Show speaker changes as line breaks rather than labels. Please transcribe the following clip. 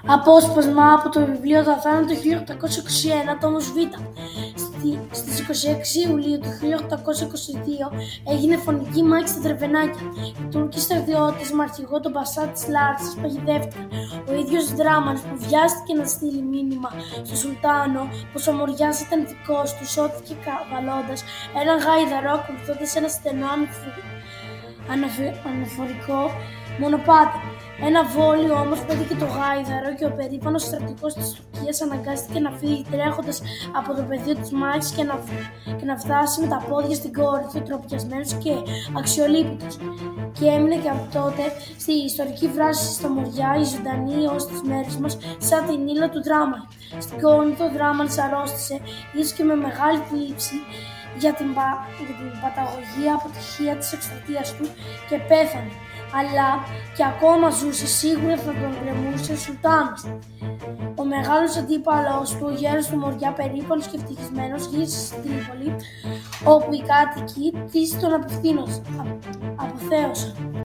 Απόσπασμα από το βιβλίο «Τα θάνατο» του 1821, τόμος Β. Στις 26 Ιουλίου του 1822 έγινε φωνική μάχη στα Τρεβενάκια. Οι Τούρκοι στρατιώτες με αρχηγό τον Πασά της Λάρισσας παγιδεύτηκαν. Ο ίδιος Δράμανης, που βιάστηκε να στείλει μήνυμα στον Σουλτάνο πως ο Μοριάς ήταν δικός του, σώθηκε καβαλώντας έναν γάιδαρο, ακολουθώντας ένα στενό αναφορικό μονοπάτι. Ένα βόλιο όμως πέτυχε το γάιδαρο και ο περήφανος στρατηγός της Τουρκίας αναγκάστηκε να φύγει τρέχοντας από το πεδίο της μάχης και να φτάσει με τα πόδια στην Κόρινθο, τροπιασμένος και αξιολύπητος. Και έμεινε και από τότε στη ιστορική φράση στα Μοριά, η ζωντανή ως τις μέρες μας, σαν την ύλα του Δράμανη. Στην Κόρινθο ο Δράμανης αρρώστησε, ίσως και με μεγάλη θλίψη, για την παταγωγή αποτυχία της εκστρατείας του και πέθανε. Αλλά και ακόμα ζούσε, σίγουρα θα τον γκρεμούσε ο Σουλτάνος. Ο μεγάλος αντίπαλος του, ο γέρος του Μοριά, περήφανος και ευτυχισμένος, γύρισε στην Τρίπολη, όπου οι κάτοικοι της τον αποθέωσαν.